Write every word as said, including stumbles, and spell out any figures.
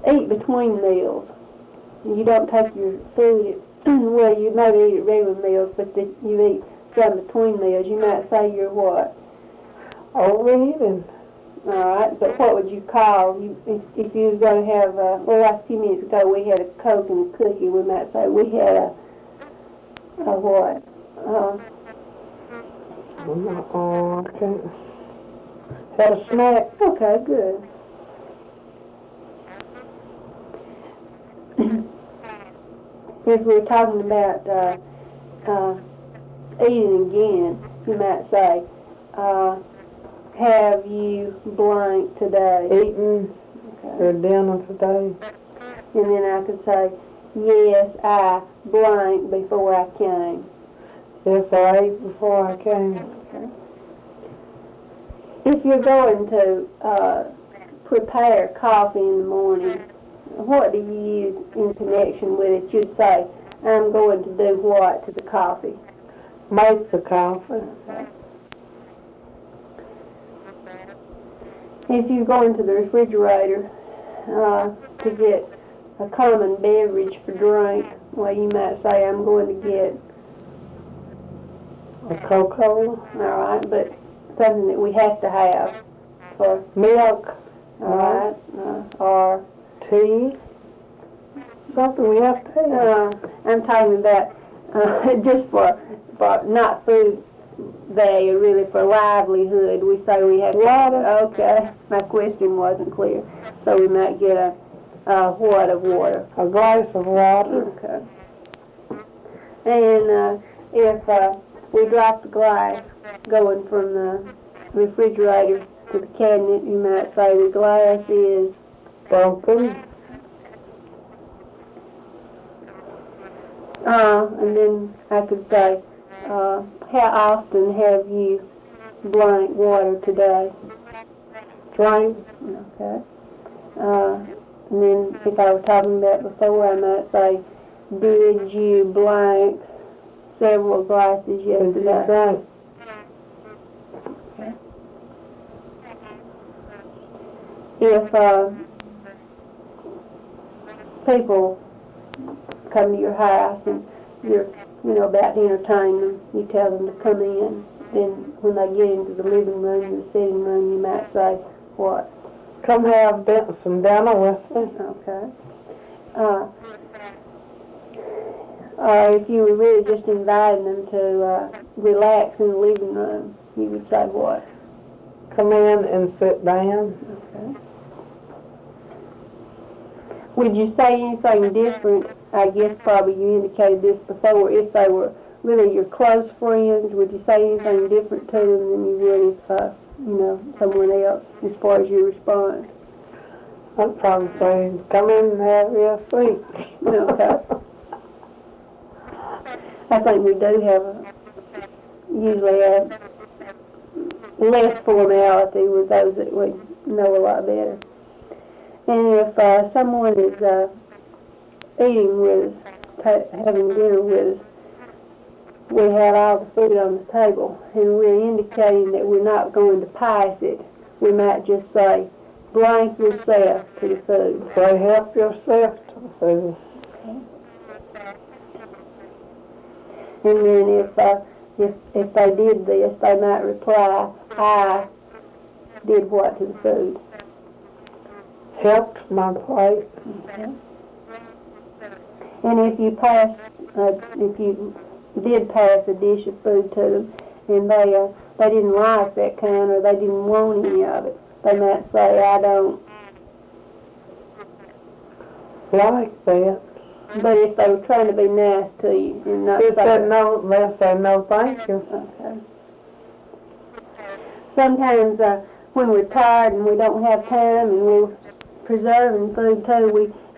eat between meals. You don't take your food, well, you maybe eat at regular meals, but the, you eat some between meals. You might say you're what? Overeating. All right, but what would you call, you, if, if you was going to have, uh, well, like a few minutes ago, we had a Coke and a cookie, we might say we had a, a what? Uh, Oh, I can't. Had a snack. Okay, good. If we're talking about uh, uh, eating again, you might say, uh, have you blank today? Eaten Okay. your dinner today. And then I could say, yes, I blank before I came. Yes, I ate before I came. Okay. If you're going to uh, prepare coffee in the morning, what do you use in connection with it? You'd say, I'm going to do what to the coffee? Make the coffee. Okay. If you go into the refrigerator uh, to get a common beverage for drink, well, you might say, I'm going to get A Coca-Cola. all right, but something that we have to have for Milk. all right, uh, or Tea. Something we have to have. uh, I'm talking about uh, just for for not food value, really for livelihood. We say we have Water. Okay, my question wasn't clear, so we might get a, a what of water. A glass of water. Okay. And uh, if uh, we drop the glass going from the refrigerator to the cabinet, you might say the glass is Broken. Uh, and then I could say, uh, how often have you blank water today? Drink. Okay. Uh, and then if I was talking about before, I might say, did you blank several glasses Did you yesterday? drink? Okay. If uh, people come to your house and you're, you know, about to entertain them, you tell them to come in. Then when they get into the living room and the sitting room, you might say, what? Come have din- some dinner with me. Okay. Uh, or if you were really just inviting them to uh, relax in the living room, you would say what? Come in and sit down. Okay. Would you say anything different? I guess probably you indicated this before. If they were really your close friends, would you say anything different to them than you would if, uh, you know, someone else, as far as your response? I'd probably say, come in and have your seat. Okay. I think we do have a, usually a less formality with those that we know a lot better. And if uh, someone is uh, eating with us, ta- having dinner with us, we have all the food on the table, and we're indicating that we're not going to pass it. We might just say, blank yourself to the food. So help yourself to the food. And then if uh, if if they did this, they might reply, I did what to the food? Helped my plate. Okay. And if you pass, uh, if you did pass a dish of food to them, and they uh, they didn't like that kind, or they didn't want any of it, they might say, I don't. Like that. But if they were trying to be nice to you and not Just say said no, they say no thank you. Okay. Sometimes uh, when we're tired and we don't have time and we're preserving food too, we